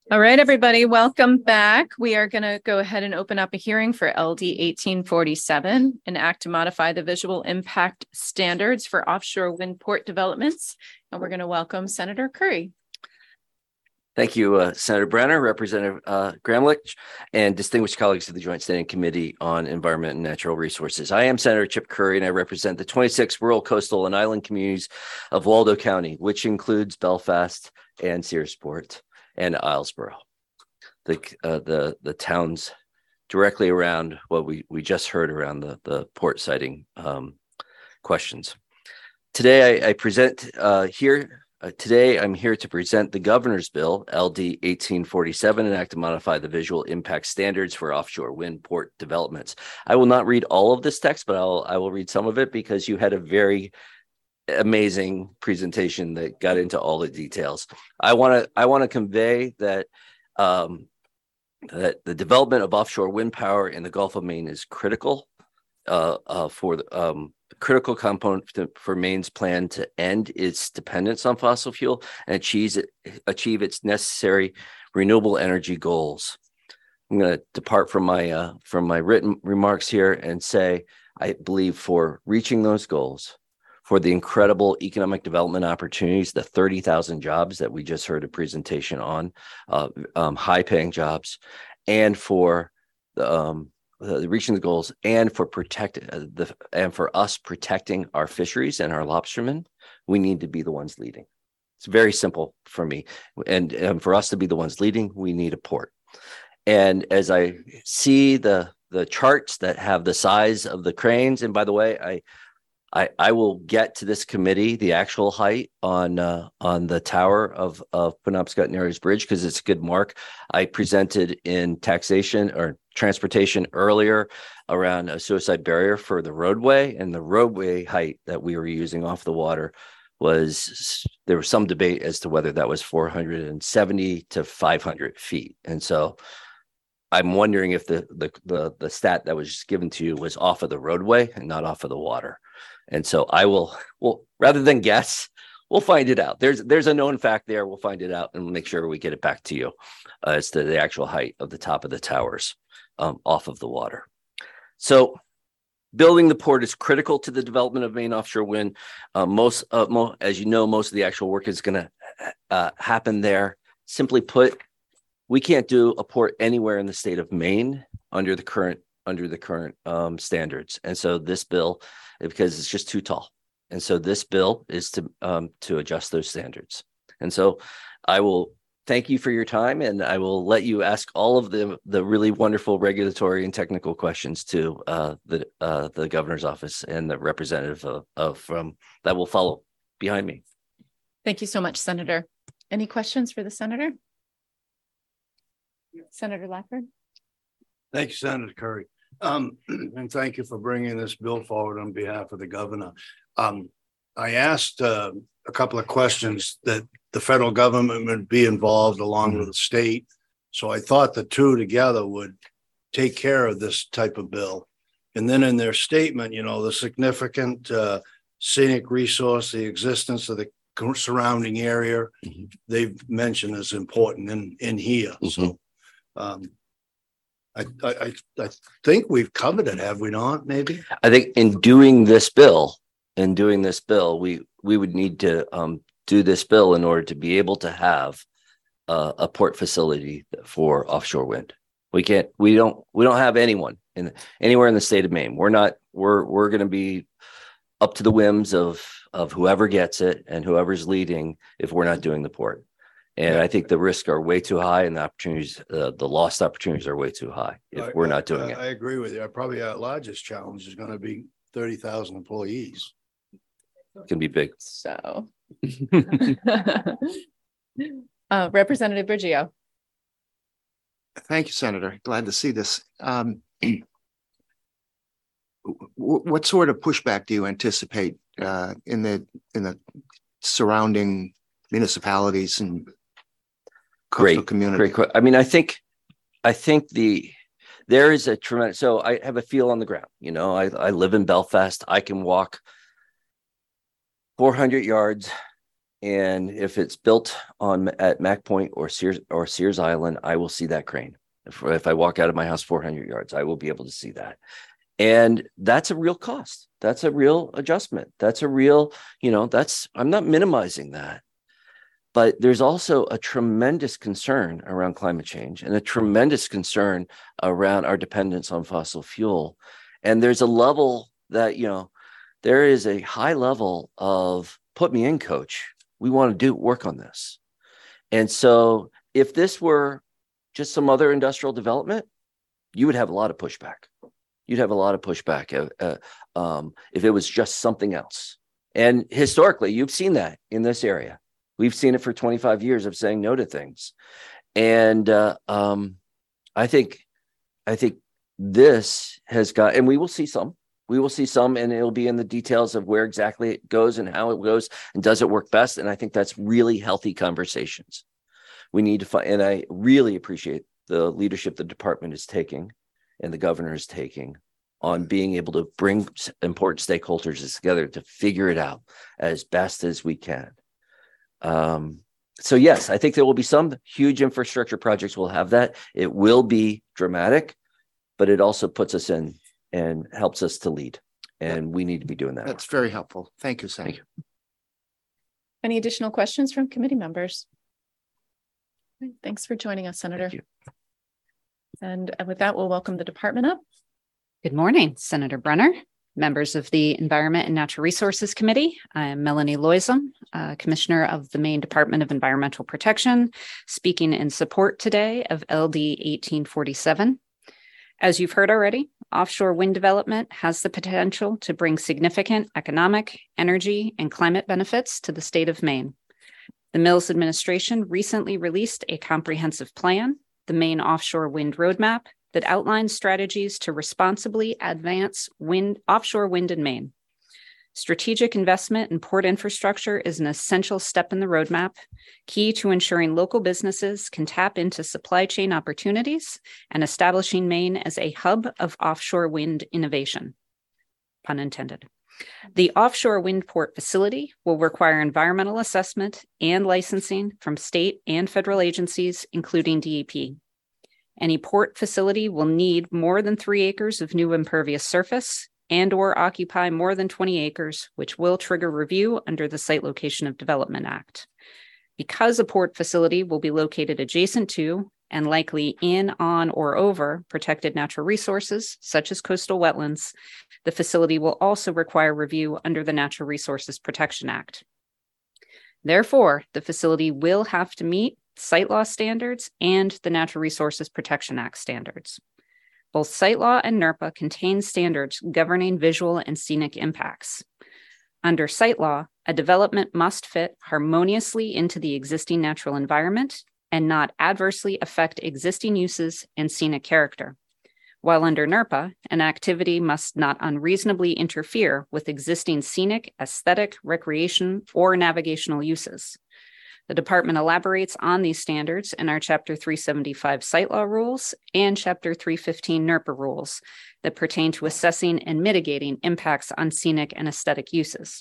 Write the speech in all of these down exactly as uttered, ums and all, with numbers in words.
All right, everybody, welcome back. We are going to go ahead and open up a hearing for L D eighteen forty-seven, an act to modify the visual impact standards for offshore wind port developments. And we're going to welcome Senator Curry. Thank you, uh, Senator Brenner, Representative uh, Gramlich, and distinguished colleagues of the Joint Standing Committee on Environment and Natural Resources. I am Senator Chip Curry, and I represent the twenty-six rural, coastal, and island communities of Waldo County, which includes Belfast and Searsport and Islesboro, the uh, the the towns directly around what we we just heard around the the port siting um, questions. Today, I, I present uh, here. Uh, today, I'm here to present the governor's bill, L D eighteen forty-seven, an act to modify the visual impact standards for offshore wind port developments. I will not read all of this text, but I'll I will read some of it because you had a very amazing presentation that got into all the details. I want to I want to convey that um, that the development of offshore wind power in the Gulf of Maine is critical uh, uh, for the um, critical component to, for Maine's plan to end its dependence on fossil fuel and achieve it, achieve its necessary renewable energy goals. I'm going to depart from my uh, from my written remarks here and say I believe for reaching those goals, for the incredible economic development opportunities, the thirty thousand jobs that we just heard a presentation on, uh, um, high-paying jobs, and for the, um, the reaching the goals, and for protect uh, the and for us protecting our fisheries and our lobstermen, we need to be the ones leading. It's very simple for me, and, and for us to be the ones leading, we need a port. And as I see the the charts that have the size of the cranes, and by the way, I. I, I will get to this committee the actual height on uh, on the tower of, of Penobscot Narrows Bridge because it's a good mark. I presented in taxation or transportation earlier around a suicide barrier for the roadway, and the roadway height that we were using off the water was, there was some debate as to whether that was four hundred seventy to five hundred feet. And so I'm wondering if the, the, the, the stat that was just given to you was off of the roadway and not off of the water. And so I will, well, rather than guess, we'll find it out. There's there's a known fact there. We'll find it out and make sure we get it back to you uh, as to the actual height of the top of the towers um, off of the water. So building the port is critical to the development of Maine offshore wind. Uh, most, uh, mo as you know, most of the actual work is going to uh, happen there. Simply put, we can't do a port anywhere in the state of Maine under the current under the current um, standards. And so this bill, because it's just too tall. And so this bill is to um, to adjust those standards. And so I will thank you for your time, and I will let you ask all of the the really wonderful regulatory and technical questions to uh, the uh, the governor's office and the representative of, of um, that will follow behind me. Thank you so much, Senator. Any questions for the senator? Senator Lackford. Thank you, Senator Curry. Um, and thank you for bringing this bill forward on behalf of the governor. Um, I asked uh, a couple of questions that the federal government would be involved along mm-hmm. with the state. So I thought the two together would take care of this type of bill. And then in their statement, you know, the significant uh, scenic resource, the existence of the surrounding area, mm-hmm. they've mentioned is important in, in here. Mm-hmm. So um, I, I I think we've covered it, have we not? Maybe. I think in doing this bill, in doing this bill, we we would need to um, do this bill in order to be able to have uh, a port facility for offshore wind. We can't. We don't. We don't have anyone in anywhere in the state of Maine. We're not. We're we're going to be up to the whims of of whoever gets it and whoever's leading if we're not doing the port. And I think the risks are way too high, and the opportunities, uh, the lost opportunities, are way too high if I, we're not doing I, it. I agree with you. Probably our largest challenge is going to be thirty thousand employees. It can be big. So, uh, Representative Bergio. Thank you, Senator. Glad to see this. Um, what sort of pushback do you anticipate uh, in the in the surrounding municipalities and coastal great community? Great. I mean, I think, I think the there is a tremendous. So I have a feel on the ground. You know, I I live in Belfast. I can walk four hundred yards And if it's built on at Mack Point or Sears or Sears Island, I will see that crane. If, if I walk out of my house four hundred yards, I will be able to see that. And that's a real cost. That's a real adjustment. That's a real, you know, that's, I'm not minimizing that. But there's also a tremendous concern around climate change and a tremendous concern around our dependence on fossil fuel. And there's a level that, you know, there is a high level of put me in, coach. We want to do work on this. And so if this were just some other industrial development, you would have a lot of pushback. You'd have a lot of pushback uh, uh, um, if it was just something else. And historically, you've seen that in this area. We've seen it for twenty-five years of saying no to things. And uh, um, I think, I think this has got, and we will see some, we will see some, and it'll be in the details of where exactly it goes and how it goes and does it work best. And I think that's really healthy conversations. We need to find, and I really appreciate the leadership the department is taking and the governor is taking on being able to bring important stakeholders together to figure it out as best as we can. Um, so yes, I think there will be some huge infrastructure projects will have that. It will be dramatic, but it also puts us in and helps us to lead. And we need to be doing that. That's very helpful. Thank you, Senator. Thank you. Any additional questions from committee members? Thanks for joining us, Senator. Thank you. And with that, we'll welcome the department up. Good morning, Senator Brenner, members of the Environment and Natural Resources Committee. I am Melanie Loisum, uh, Commissioner of the Maine Department of Environmental Protection, speaking in support today of L D eighteen forty-seven. As you've heard already, offshore wind development has the potential to bring significant economic, energy, and climate benefits to the state of Maine. The Mills administration recently released a comprehensive plan, the Maine Offshore Wind Roadmap, that outlines strategies to responsibly advance wind, offshore wind in Maine. Strategic investment in port infrastructure is an essential step in the roadmap, key to ensuring local businesses can tap into supply chain opportunities and establishing Maine as a hub of offshore wind innovation. Pun intended. The offshore wind port facility will require environmental assessment and licensing from state and federal agencies, including D E P. Any port facility will need more than three acres of new impervious surface and or occupy more than twenty acres, which will trigger review under the Site Location of Development Act. Because a port facility will be located adjacent to and likely in, on, or over protected natural resources, such as coastal wetlands, the facility will also require review under the Natural Resources Protection Act. Therefore, the facility will have to meet site law standards and the Natural Resources Protection Act standards. Both site law and NERPA contain standards governing visual and scenic impacts. Under site law, a development must fit harmoniously into the existing natural environment and not adversely affect existing uses and scenic character. While under NERPA, an activity must not unreasonably interfere with existing scenic, aesthetic, recreation, or navigational uses. The department elaborates on these standards in our Chapter three seventy-five Site Law Rules and Chapter three fifteen NERPA rules that pertain to assessing and mitigating impacts on scenic and aesthetic uses.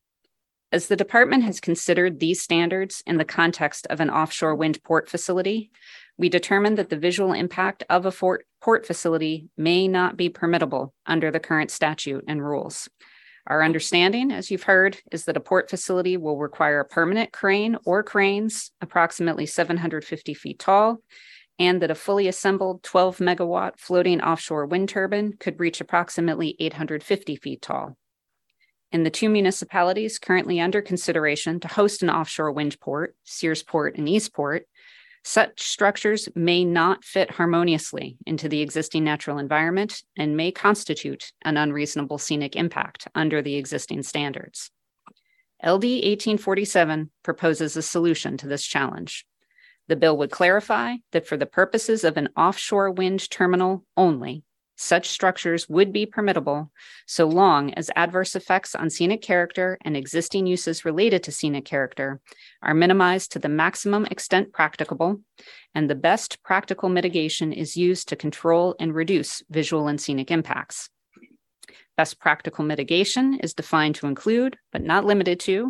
As the department has considered these standards in the context of an offshore wind port facility, we determined that the visual impact of a port facility may not be permissible under the current statute and rules. Our understanding, as you've heard, is that a port facility will require a permanent crane or cranes approximately seven hundred fifty feet tall, and that a fully assembled twelve megawatt floating offshore wind turbine could reach approximately eight hundred fifty feet tall. In the two municipalities currently under consideration to host an offshore wind port, Searsport and Eastport, such structures may not fit harmoniously into the existing natural environment and may constitute an unreasonable scenic impact under the existing standards. L D eighteen forty-seven proposes a solution to this challenge. The bill would clarify that for the purposes of an offshore wind terminal only, such structures would be permissible so long as adverse effects on scenic character and existing uses related to scenic character are minimized to the maximum extent practicable, and the best practical mitigation is used to control and reduce visual and scenic impacts. Best practical mitigation is defined to include, but not limited to,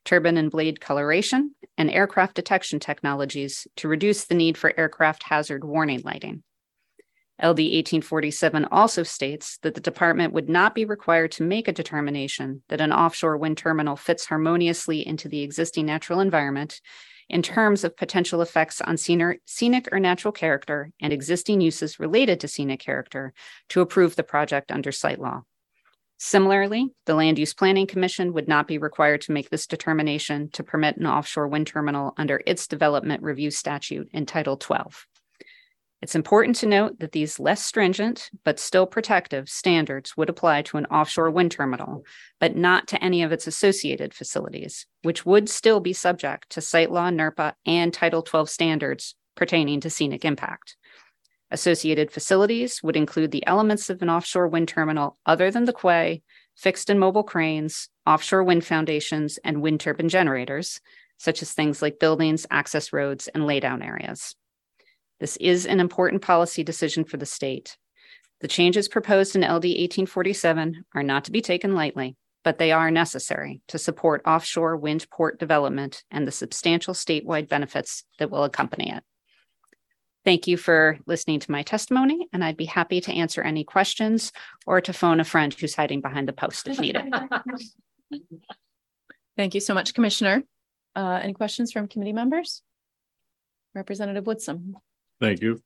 turbine and blade coloration, and aircraft detection technologies to reduce the need for aircraft hazard warning lighting. L D eighteen forty-seven also states that the department would not be required to make a determination that an offshore wind terminal fits harmoniously into the existing natural environment in terms of potential effects on scenic, scenic or natural character and existing uses related to scenic character to approve the project under site law. Similarly, the Land Use Planning Commission would not be required to make this determination to permit an offshore wind terminal under its development review statute in Title twelve. It's important to note that these less stringent but still protective standards would apply to an offshore wind terminal, but not to any of its associated facilities, which would still be subject to site law, NERPA, and Title twelve standards pertaining to scenic impact. Associated facilities would include the elements of an offshore wind terminal other than the quay, fixed and mobile cranes, offshore wind foundations, and wind turbine generators, such as things like buildings, access roads, and laydown areas. This is an important policy decision for the state. The changes proposed in L D eighteen forty-seven are not to be taken lightly, but they are necessary to support offshore wind port development and the substantial statewide benefits that will accompany it. Thank you for listening to my testimony, and I'd be happy to answer any questions or to phone a friend who's hiding behind the post if needed. Thank you so much, Commissioner. Uh, any questions from committee members? Representative Woodson. Thank you.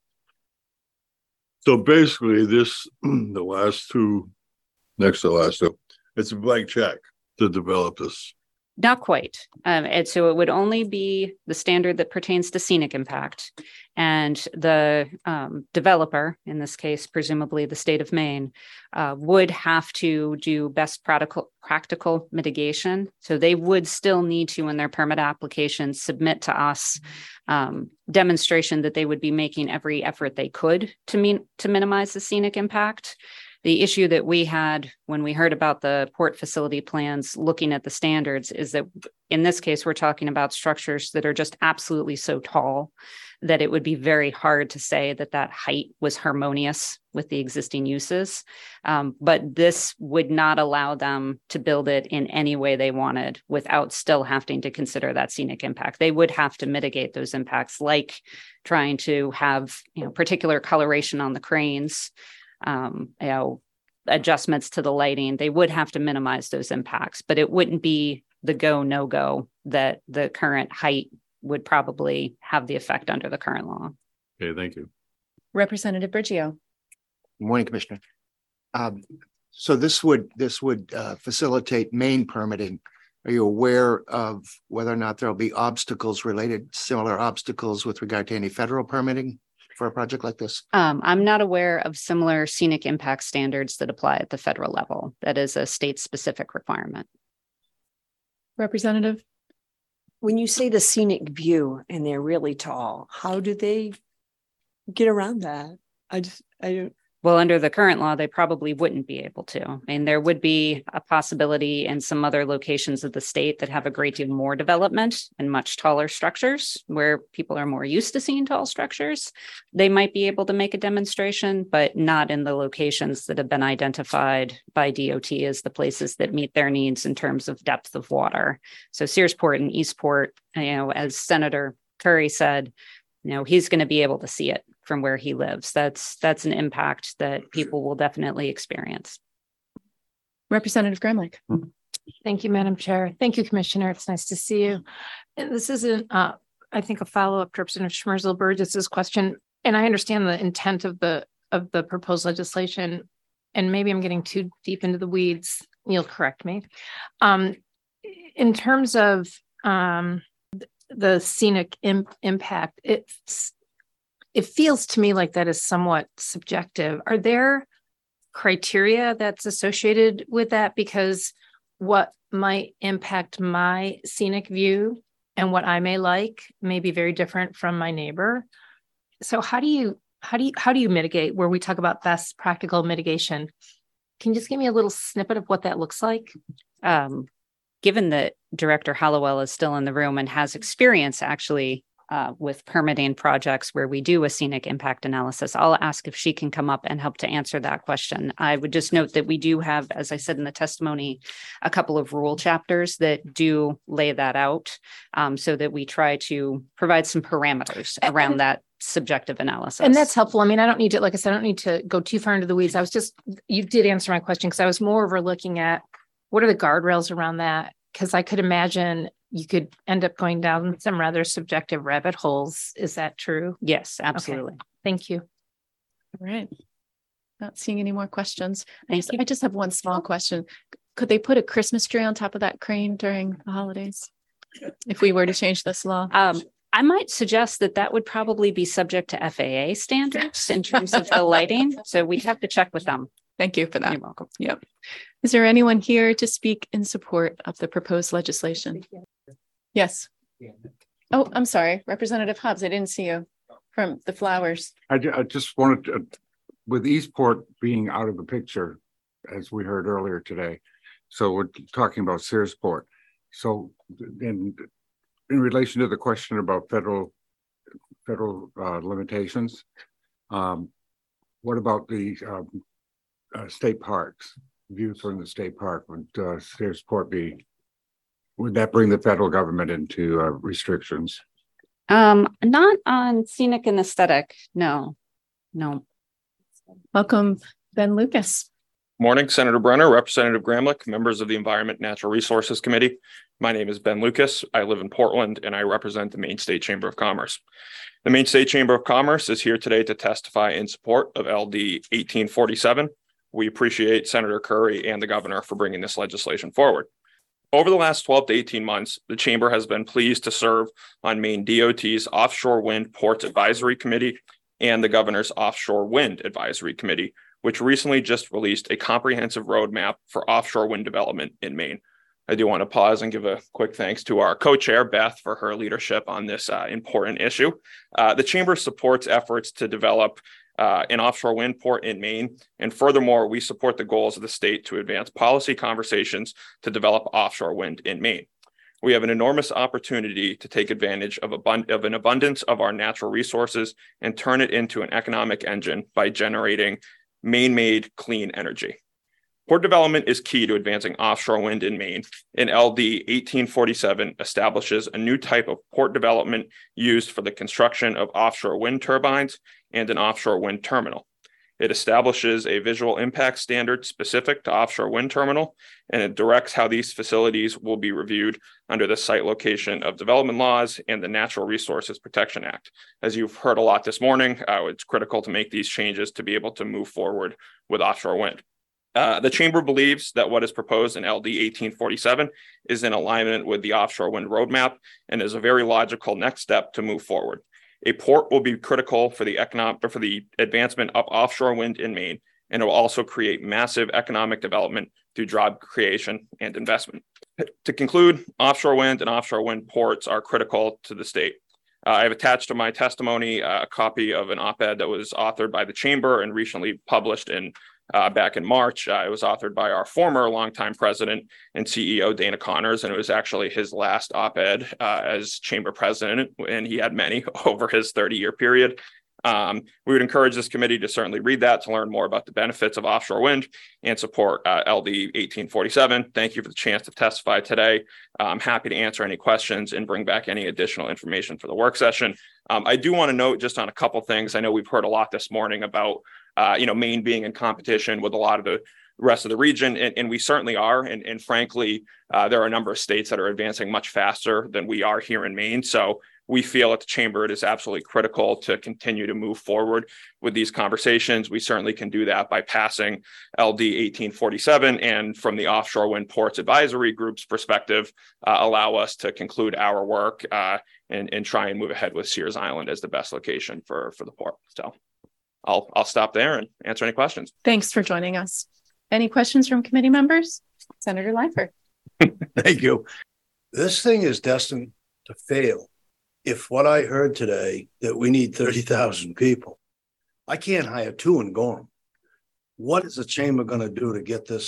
So basically this, the last two, next to the last two, it's a blank check to develop this. Not quite. Um, and so it would only be the standard that pertains to scenic impact. And the um, developer, in this case, presumably the state of Maine, uh, would have to do best practical, practical mitigation. So they would still need to, in their permit application, submit to us um, demonstration that they would be making every effort they could to, mean, to minimize the scenic impact. The issue that we had when we heard about the port facility plans looking at the standards is that in this case, we're talking about structures that are just absolutely so tall that it would be very hard to say that that height was harmonious with the existing uses. Um, but this would not allow them to build it in any way they wanted without still having to consider that scenic impact. They would have to mitigate those impacts, like trying to have, you know, particular coloration on the cranes, um, you know, adjustments to the lighting. They would have to minimize those impacts, but it wouldn't be the go, no go that the current height would probably have the effect under the current law. Okay, thank you. Representative Brigio. Good morning, Commissioner. Um, so this would this would uh, facilitate Maine permitting. Are you aware of whether or not there'll be obstacles related, similar obstacles with regard to any federal permitting for a project like this? Um, I'm not aware of similar scenic impact standards that apply at the federal level. That is a state-specific requirement. Representative. When you say the scenic view and they're really tall, how do they get around that? I just, I don't. Well, under the current law, they probably wouldn't be able to. I mean, there would be a possibility in some other locations of the state that have a great deal more development and much taller structures where people are more used to seeing tall structures. They might be able to make a demonstration, but not in the locations that have been identified by D O T as the places that meet their needs in terms of depth of water. So Searsport and Eastport, you know, as Senator Curry said, you know, he's going to be able to see it from where he lives. That's that's an impact that people will definitely experience. Representative Gramlich. Thank you, Madam Chair. Thank you, Commissioner. It's nice to see you. And this isn't, uh, I think, a follow-up to Representative Schmerzel Burgess's question. And I understand the intent of the of the proposed legislation. And maybe I'm getting too deep into the weeds. You'll correct me. Um, in terms of um, the scenic im- impact, it's it feels to me like that is somewhat subjective. Are there criteria that's associated with that? Because what might impact my scenic view and what I may like may be very different from my neighbor. So how do you how do you how do you mitigate where we talk about best practical mitigation? Can you just give me a little snippet of what that looks like? Um, given that Director Hallowell is still in the room and has experience actually uh, with permitting projects where we do a scenic impact analysis. I'll ask if she can come up and help to answer that question. I would just note that we do have, as I said in the testimony, a couple of rule chapters that do lay that out, um, so that we try to provide some parameters around that subjective analysis. And that's helpful. I mean, I don't need to, like I said, I don't need to go too far into the weeds. I was just, you did answer my question because I was more over looking at what are the guardrails around that? Because I could imagine you could end up going down some rather subjective rabbit holes. Is that true? Yes, absolutely. Okay. Thank you. All right. Not seeing any more questions. I Thank just, you. I just have one small question. Could they put a Christmas tree on top of that crane during the holidays? If we were to change this law? Um, I might suggest that that would probably be subject to F A A standards in terms of the lighting. So we'd have to check with them. Thank you for that. You're welcome. Yep. Is there anyone here to speak in support of the proposed legislation? Yes. Oh, I'm sorry. Representative Hobbs, I didn't see you from the flowers. I, ju- I just wanted to, with Eastport being out of the picture, as we heard earlier today, so we're talking about Searsport. So in, in relation to the question about federal federal uh, limitations, um, what about the um, uh, state parks? Views from the state park, would uh, Searsport be, would that bring the federal government into uh, restrictions? Um, not on scenic and aesthetic. No, no. Welcome, Ben Lucas. Morning, Senator Brenner, Representative Gramlich, members of the Environment and Natural Resources Committee. My name is Ben Lucas. I live in Portland and I represent the Maine State Chamber of Commerce. The Maine State Chamber of Commerce is here today to testify in support of L D eighteen forty-seven. We appreciate Senator Curry and the governor for bringing this legislation forward. Over the last twelve to eighteen months, the chamber has been pleased to serve on Maine D O T's Offshore Wind Ports Advisory Committee and the governor's Offshore Wind Advisory Committee, which recently just released a comprehensive roadmap for offshore wind development in Maine. I do want to pause and give a quick thanks to our co-chair, Beth, for her leadership on this uh, important issue. Uh, the chamber supports efforts to develop uh, an offshore wind port in Maine. And furthermore, we support the goals of the state to advance policy conversations to develop offshore wind in Maine. We have an enormous opportunity to take advantage of, abund- of an abundance of our natural resources and turn it into an economic engine by generating Maine-made clean energy. Port development is key to advancing offshore wind in Maine, and L D eighteen forty-seven establishes a new type of port development used for the construction of offshore wind turbines and an offshore wind terminal. It establishes a visual impact standard specific to offshore wind terminal, and it directs how these facilities will be reviewed under the Site Location of Development laws and the Natural Resources Protection Act. As you've heard a lot this morning, uh, it's critical to make these changes to be able to move forward with offshore wind. Uh, the chamber believes that what is proposed in L D eighteen forty-seven is in alignment with the offshore wind roadmap and is a very logical next step to move forward. A port will be critical for the economic for the advancement of offshore wind in Maine, and it will also create massive economic development through job creation and investment. To conclude, offshore wind and offshore wind ports are critical to the state. Uh, I have attached to my testimony uh, a copy of an op-ed that was authored by the chamber and recently published in Uh, back in March. Uh, it was authored by our former longtime president and C E O, Dana Connors, and it was actually his last op-ed uh, as chamber president, and he had many over his thirty-year period. Um, we would encourage this committee to certainly read that to learn more about the benefits of offshore wind and support uh, L D eighteen forty-seven. Thank you for the chance to testify today. I'm happy to answer any questions and bring back any additional information for the work session. Um, I do want to note just on a couple things. I know we've heard a lot this morning about Uh, you know, Maine being in competition with a lot of the rest of the region, and, and we certainly are. And, and frankly, uh, there are a number of states that are advancing much faster than we are here in Maine. So we feel at the chamber it is absolutely critical to continue to move forward with these conversations. We certainly can do that by passing L D eighteen forty-seven, and from the Offshore Wind Ports Advisory Group's perspective, uh, allow us to conclude our work uh, and, and try and move ahead with Sears Island as the best location for, for the port. So I'll I'll stop there and answer any questions. Thanks for joining us. Any questions from committee members? Senator Lightfoot. Thank you. This thing is destined to fail. If what I heard today, that we need thirty thousand people, I can't hire two in Gorham. What is the chamber going to do to get this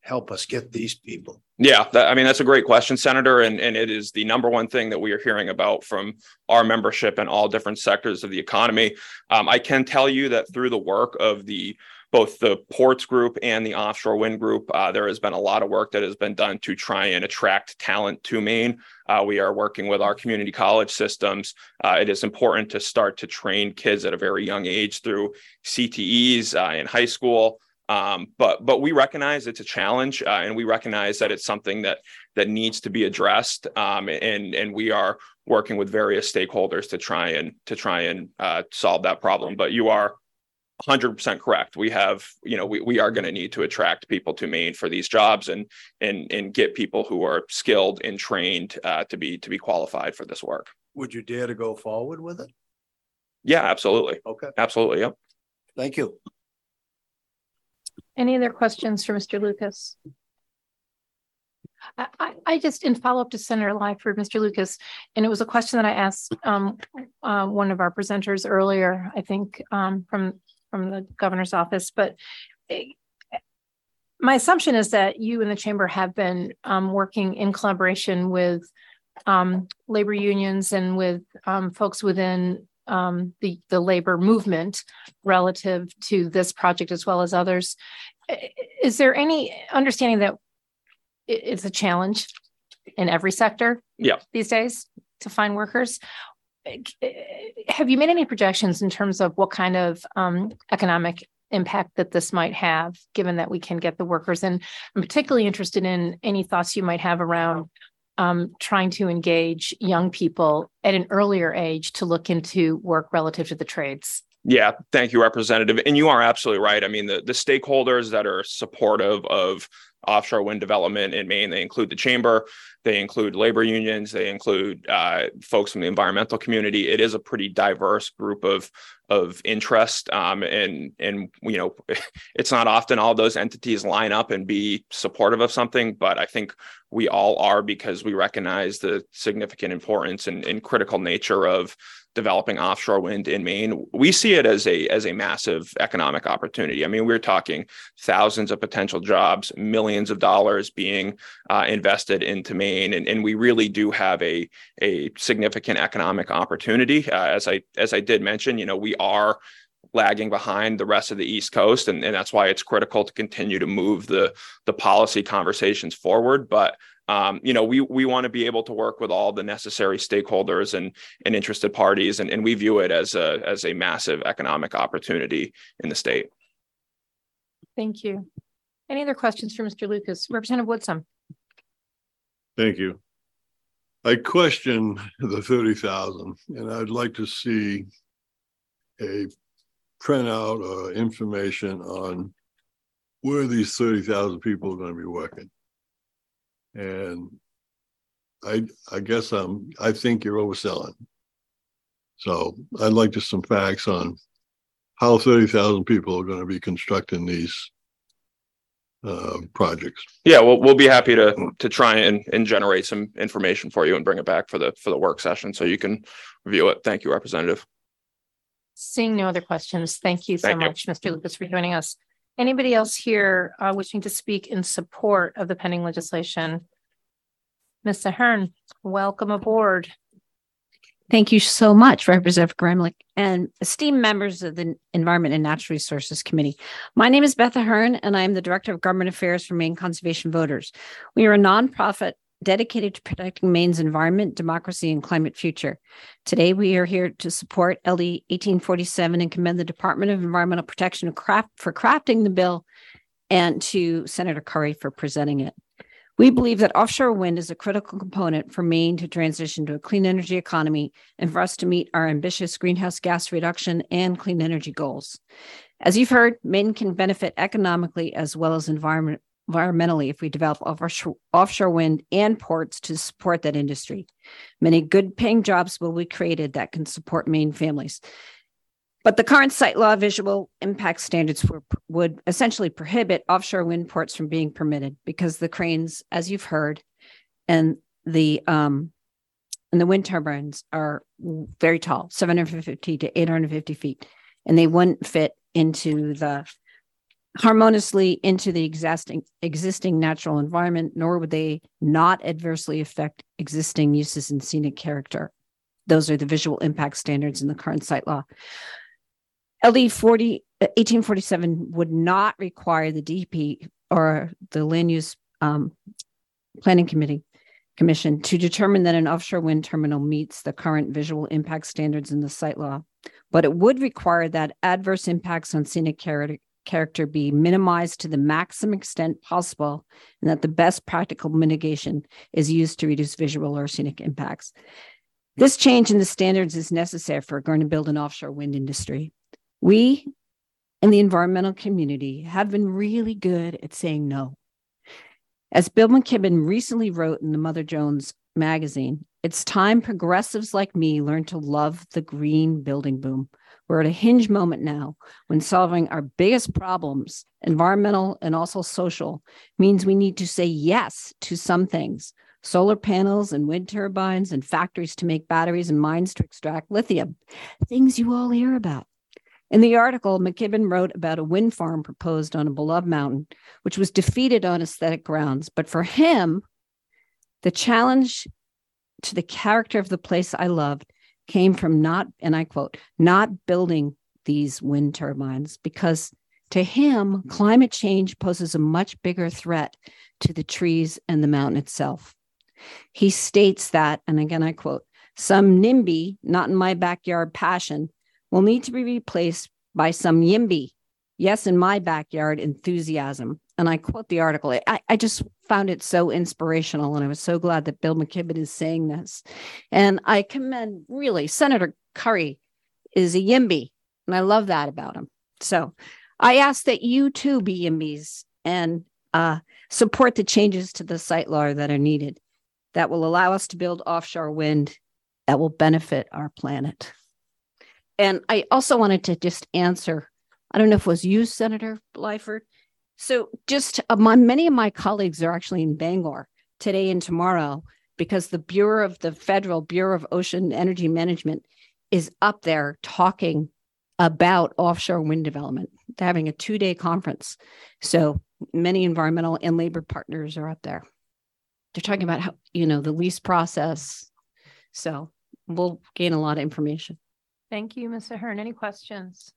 help us get these people? Yeah, that, I mean, that's a great question, Senator. And, and it is the number one thing that we are hearing about from our membership in all different sectors of the economy. Um, I can tell you that through the work of the both the ports group and the offshore wind group, uh, there has been a lot of work that has been done to try and attract talent to Maine. Uh, we are working with our community college systems. Uh, it is important to start to train kids at a very young age through C T Es uh, in high school. Um, but but we recognize it's a challenge, uh, and we recognize that it's something that that needs to be addressed. Um, and and we are working with various stakeholders to try and to try and uh, solve that problem. But you are one hundred percent correct. We have, you know, we, we are going to need to attract people to Maine for these jobs and and and get people who are skilled and trained uh, to be to be qualified for this work. Would you dare to go forward with it? Yeah, absolutely. Okay. Absolutely. Yep. Thank you. Any other questions for Mister Lucas? I, I, I just, in follow-up to Senator Lyford, Mister Lucas, and it was a question that I asked um, uh, one of our presenters earlier, I think um, from, from the governor's office, but it, my assumption is that you and the chamber have been um, working in collaboration with um, labor unions and with um, folks within um, the, the labor movement relative to this project as well as others. Is there any understanding that it's a challenge in every sector yeah. these days to find workers? Have you made any projections in terms of what kind of um, economic impact that this might have, given that we can get the workers? And I'm particularly interested in any thoughts you might have around um, trying to engage young people at an earlier age to look into work relative to the trades. Yeah, thank you, Representative. And you are absolutely right. I mean, the, the stakeholders that are supportive of offshore wind development in Maine, they include the chamber, they include labor unions, they include uh, folks from the environmental community. It is a pretty diverse group of of interest, um, and and you know, it's not often all those entities line up and be supportive of something, but I think we all are, because we recognize the significant importance and, and critical nature of developing offshore wind in Maine. We see it as a as a massive economic opportunity. I mean, we're talking thousands of potential jobs, millions of dollars being uh, invested into Maine, and, and we really do have a a significant economic opportunity. Uh, as I as I did mention, you know, we are lagging behind the rest of the East Coast, and, and that's why it's critical to continue to move the the policy conversations forward. But Um, you know, we we want to be able to work with all the necessary stakeholders and and interested parties, and, and we view it as a as a massive economic opportunity in the state. Thank you. Any other questions for Mister Lucas? Representative Woodsum. Thank you. I question the thirty thousand, and I'd like to see a printout or information on where these thirty thousand people are going to be working. And I I guess I'm I think you're overselling. So I'd like just some facts on how thirty thousand people are going to be constructing these uh, projects. Yeah, well, we'll be happy to to try and, and generate some information for you and bring it back for the for the work session so you can review it. Thank you, Representative. Seeing no other questions, thank you so Thank you. much, Mister Lucas, for joining us. Anybody else here uh, wishing to speak in support of the pending legislation? Miz Ahern, welcome aboard. Thank you so much, Representative Gremlich, and esteemed members of the Environment and Natural Resources Committee. My name is Beth Ahern, and I am the Director of Government Affairs for Maine Conservation Voters. We are a nonprofit dedicated to protecting Maine's environment, democracy, and climate future. Today, we are here to support L D eighteen forty-seven and commend the Department of Environmental Protection for crafting the bill, and to Senator Curry for presenting it. We believe that offshore wind is a critical component for Maine to transition to a clean energy economy and for us to meet our ambitious greenhouse gas reduction and clean energy goals. As you've heard, Maine can benefit economically as well as environment environmentally if we develop offshore, offshore wind and ports to support that industry. Many good paying jobs will be created that can support Maine families. But the current site law visual impact standards were, would essentially prohibit offshore wind ports from being permitted because the cranes, as you've heard, and the um, and the wind turbines are very tall, seven hundred fifty to eight hundred fifty feet, and they wouldn't fit into the harmoniously into the existing existing natural environment, nor would they not adversely affect existing uses and scenic character. Those are the visual impact standards in the current site law. L D forty, eighteen forty-seven would not require the D P or the Land Use um, Planning Committee Commission to determine that an offshore wind terminal meets the current visual impact standards in the site law, but it would require that adverse impacts on scenic character character be minimized to the maximum extent possible, and that the best practical mitigation is used to reduce visual or scenic impacts. This change in the standards is necessary if we're going to build an offshore wind industry. We in the environmental community have been really good at saying no. As Bill McKibben recently wrote in the Mother Jones magazine, it's time progressives like me learn to love the green building boom. We're at a hinge moment now when solving our biggest problems, environmental and also social, means we need to say yes to some things. Solar panels and wind turbines and factories to make batteries and mines to extract lithium, things you all hear about. In the article, McKibben wrote about a wind farm proposed on a beloved mountain, which was defeated on aesthetic grounds. But for him, the challenge to the character of the place I loved came from not, and I quote, not building these wind turbines, because to him, climate change poses a much bigger threat to the trees and the mountain itself. He states that, and again, I quote, some NIMBY, not in my backyard passion, will need to be replaced by some YIMBY, yes, in my backyard enthusiasm. And I quote the article. I, I just found it so inspirational, and I was so glad that Bill McKibben is saying this. And I commend, really, Senator Curry is a YIMBY, and I love that about him. So I ask that you too be YIMBYs and uh, support the changes to the site law that are needed that will allow us to build offshore wind that will benefit our planet. And I also wanted to just answer, I don't know if it was you, Senator Blyford. So just uh, my, many of my colleagues are actually in Bangor today and tomorrow, because the Bureau of the Federal Bureau of Ocean Energy Management is up there talking about offshore wind development. They're having a two-day conference. So many environmental and labor partners are up there. They're talking about how, you know, the lease process. So we'll gain a lot of information. Thank you, Miz Ahern. Any questions?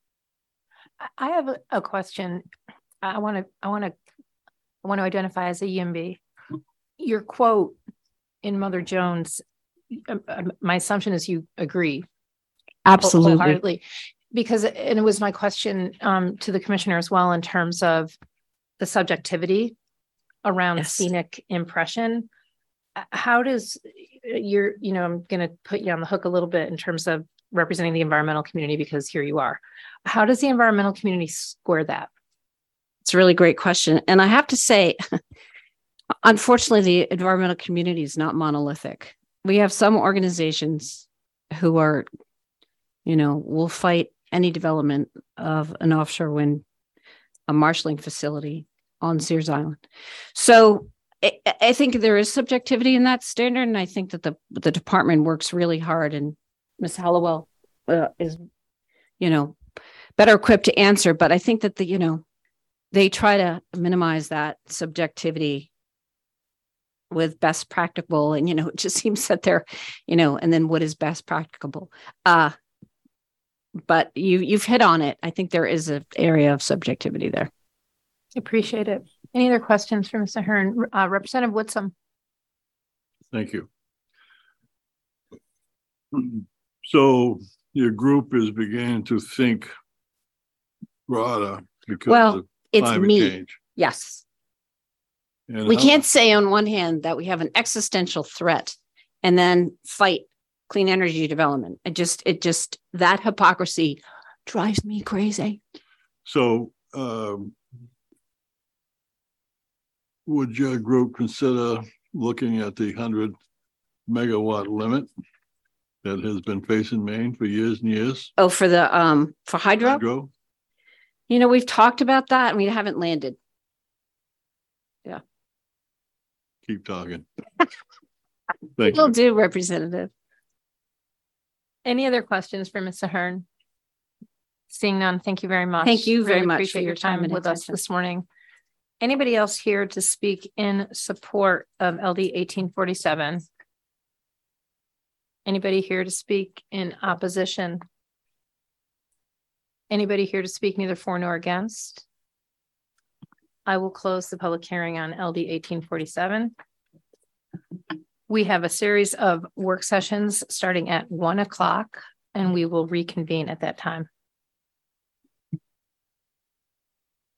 I have a, a question. I want to, I want to, I want to identify as a YIMBY. Your quote in Mother Jones, uh, uh, my assumption is you agree. Absolutely. Wholeheartedly. Because, and it was my question um, to the commissioner as well, in terms of the subjectivity around Yes. scenic impression. How does you're, you know, I'm going to put you on the hook a little bit in terms of representing the environmental community, because here you are. How does the environmental community square that? It's a really great question. And I have to say, unfortunately, the environmental community is not monolithic. We have some organizations who are, you know, will fight any development of an offshore wind, a marshalling facility on Sears Island. So I, I think there is subjectivity in that standard. And I think that the, the department works really hard, and Miz Hallowell uh, is, you know, better equipped to answer. But I think that the, you know, they try to minimize that subjectivity with best practicable. And, you know, it just seems that they're, you know, and then what is best practicable? Uh, but you, you've hit on it. I think there is an area of subjectivity there. Appreciate it. Any other questions for Miz Ahern? Uh, Representative Whitsom. Thank you. So your group is beginning to think broader because Well, of it's climate me. change. Yes. And We how- can't say on one hand that we have an existential threat and then fight clean energy development. It just, it just, that hypocrisy drives me crazy. So um, would your group consider looking at the hundred megawatt limit that has been facing Maine for years and years? Oh, for the, um, for hydro, Hydro? you know, we've talked about that and we haven't landed. Yeah. Keep talking. Thank Will you. do, Representative. Any other questions for Miz Ahern? Seeing none, thank you very much. Thank you very Really much for appreciate your time and with us attention. this morning. Anybody else here to speak in support of L D eighteen forty-seven? Anybody here to speak in opposition? Anybody here to speak neither for nor against? I will close the public hearing on L D eighteen forty-seven. We have a series of work sessions starting at one o'clock, and we will reconvene at that time.